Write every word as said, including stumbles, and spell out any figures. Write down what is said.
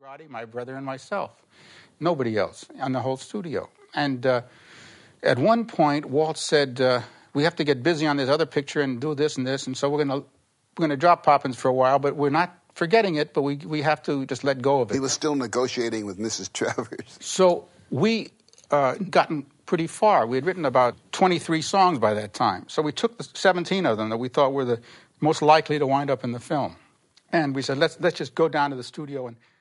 Roddy, my brother, and myself. Nobody else on the whole studio. And uh, at one point, Walt said, uh, we have to get busy on this other picture and do this and this, and so we're going to we're going to drop Poppins for a while, but we're not forgetting it, but we we have to just let go of it. He was still negotiating with Missus Travers. So we uh, gotten pretty far. We had written about twenty-three songs by that time. So we took the seventeen of them that we thought were the most likely to wind up in the film. And we said, let's let's just go down to the studio and